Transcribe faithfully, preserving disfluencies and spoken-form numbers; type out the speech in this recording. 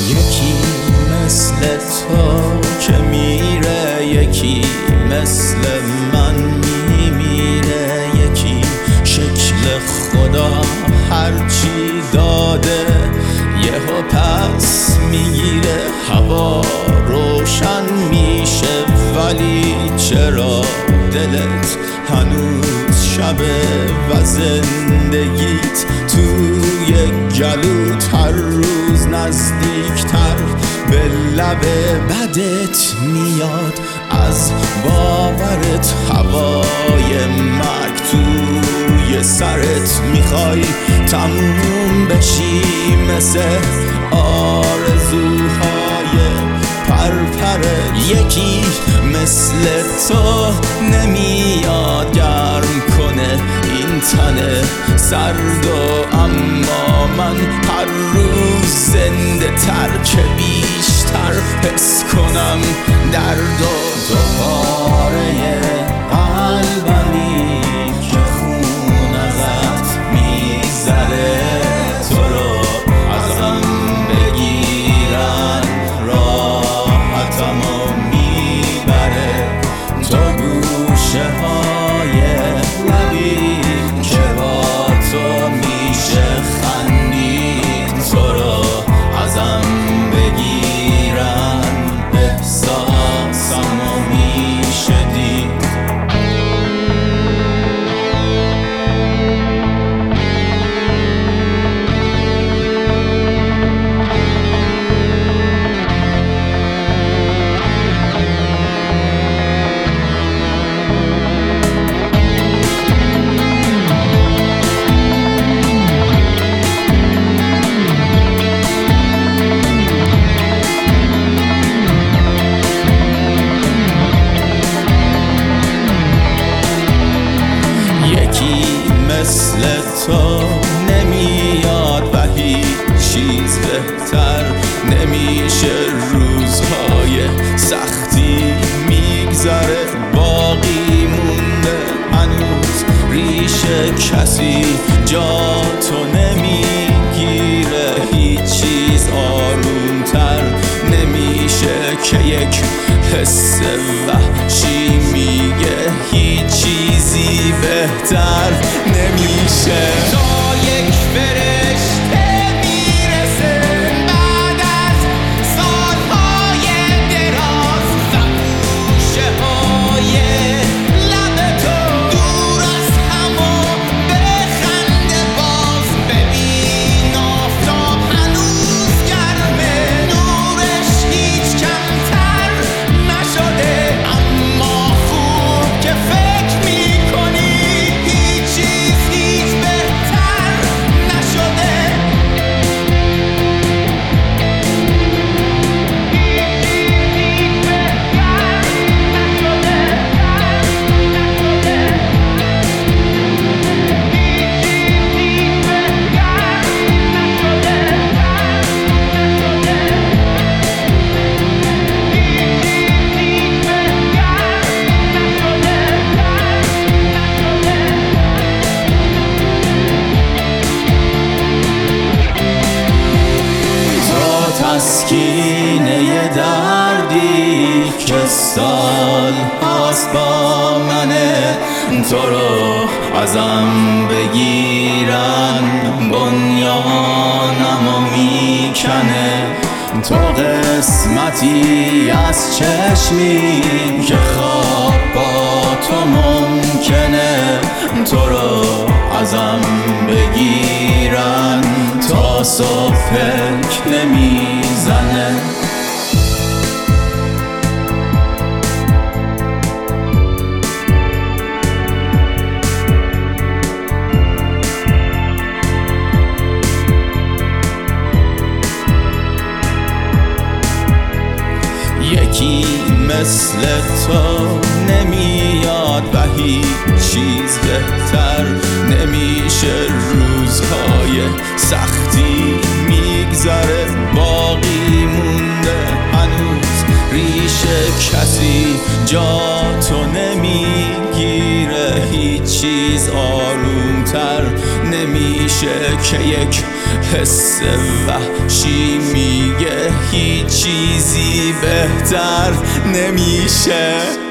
یکی مثل تو که میره، یکی مثل من میمیره، یکی شکل خدا هرچی داده یهو پس میگیره. هوا روشن میشه ولی چرا دلت هنوز شبه و زندگیت توی گلوت هر روز نزدیکتر به لب بدت میاد از باورت. هوای مرگ توی سرت میخوای تموم بشی مثل آرزوهای پرپرت. یکی مثل تو نمیاد گرم کنه این تن سرد و اما من هر روز زنده تر که بیشتر حس کنم درد و دوباره قلبمی که خون ازت میگذره. تو رو ازم بگیرن راحتمو میبره. تو گوشه های لبی که با تو میشه خندید. تو رو ازم بگیرن احساسمو میشه دید. مثل تو نمیاد و هیچ چیز بهتر نمیشه. روزهای سختی میگذره باقی مونده هنوز ریشه کسی جا تو نمیگیره. هیچ چیز آرومتر نمیشه که یک حس وحشی میگه هیچ چیزی بهتر نمیشه. تا یک فرشته میرسه بعد از سالهای دراز و گوشه های لب تو دور از همو بخنده باز. ببین آفتاب هنوز گرمه نورش هیچ کمتر نشده. اما خوب که فکر میکنی هیچ چیز هیچ بهتر نشده. تسکینه دردی که سال هاست با منه. تو رو ازم بگیرن بنیانمو میکنه. تو قسمتی از چشمی که خواب با تو ممکنه. تو رو ازم بگیرن تا صبح فکر نمیزنه. یکی مثل تو نمیاد و هیچ چیز بهتر نمیشه. روزهای سختی میگذره باقی مونده هنوز ریشه کسی جا تو نمیگیره. هیچ چیز آرومتر نمیشه که یک حس وحشی میگه هیچ چیزی بهتر نمیشه.